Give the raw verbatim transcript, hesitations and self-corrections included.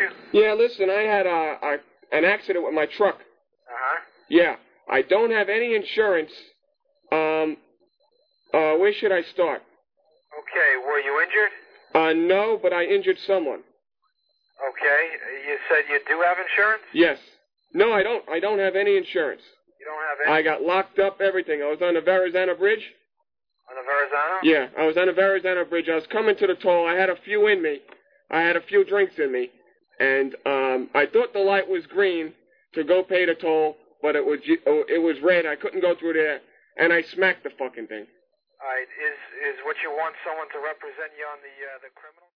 you? Yeah, listen, I had a, a an accident with my truck. Uh-huh. Yeah, I don't have any insurance. Um, uh, where should I start? Okay, were you injured? Uh, no, but I injured someone. Okay, you said you do have insurance? Yes. No, I don't. I don't have any insurance. You don't have any? I got locked up, everything. I was on the Verrazano Bridge. On the Verrazano? Yeah, I was on the Verrazano Bridge. I was coming to the toll. I had a few in me. I had a few drinks in me. And um, I thought the light was green to go pay the toll, but it was it was red. I couldn't go through there, and I smacked the fucking thing. All right, is is what you want someone to represent you on the uh, the criminal?